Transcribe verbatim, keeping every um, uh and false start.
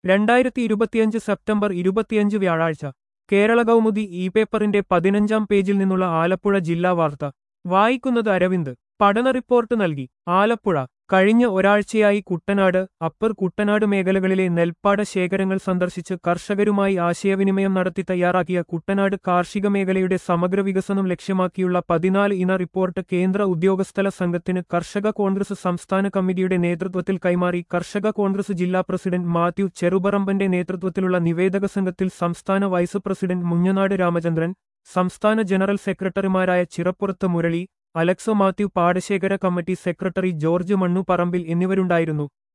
രണ്ടായിരത്തി ഇരുപത്തിയഞ്ച് സെപ്റ്റംബർ ഇരുപത്തിയഞ്ച് വ്യാഴാഴ്ച കേരള കൗമുദി ഇ പേപ്പറിന്റെ പതിനഞ്ചാം പേജിൽ നിന്നുള്ള ആലപ്പുഴ ജില്ലാ വാർത്ത വായിക്കുന്നത് അരവിന്ദ് പഠന റിപ്പോർട്ട് നൽകി ആലപ്പുഴ കഴിഞ്ഞ ഒരാഴ്ചയായി കുട്ടനാട് അപ്പർ കുട്ടനാട് മേഖലകളിലെ നെൽപ്പാട ശേഖരങ്ങൾ സന്ദർശിച്ച് കർഷകരുമായി ആശയവിനിമയം നടത്തി തയ്യാറാക്കിയ കുട്ടനാട് കാർഷിക മേഖലയുടെ സമഗ്ര വികസനം ലക്ഷ്യമാക്കിയുള്ള പതിനാല് ഇന റിപ്പോർട്ട് കേന്ദ്ര ഉദ്യോഗസ്ഥല സംഘത്തിന് കർഷക കോൺഗ്രസ് സംസ്ഥാന കമ്മിറ്റിയുടെ നേതൃത്വത്തിൽ കൈമാറി. കർഷക കോൺഗ്രസ് ജില്ലാ പ്രസിഡന്റ് മാത്യു ചെറുപറമ്പന്റെ നേതൃത്വത്തിലുള്ള നിവേദക സംഘത്തിൽ സംസ്ഥാന വൈസ് പ്രസിഡന്റ് മുഞ്ഞനാട് രാമചന്ദ്രൻ, സംസ്ഥാന ജനറൽ സെക്രട്ടറിമാരായ ചിറപ്പുറത്ത് മുരളി, അലക്സോ മാത്യു, പാടശേഖര കമ്മിറ്റി സെക്രട്ടറി ജോർജ് മണ്ണുപറമ്പിൽ എന്നിവരുണ്ടായിരുന്നു.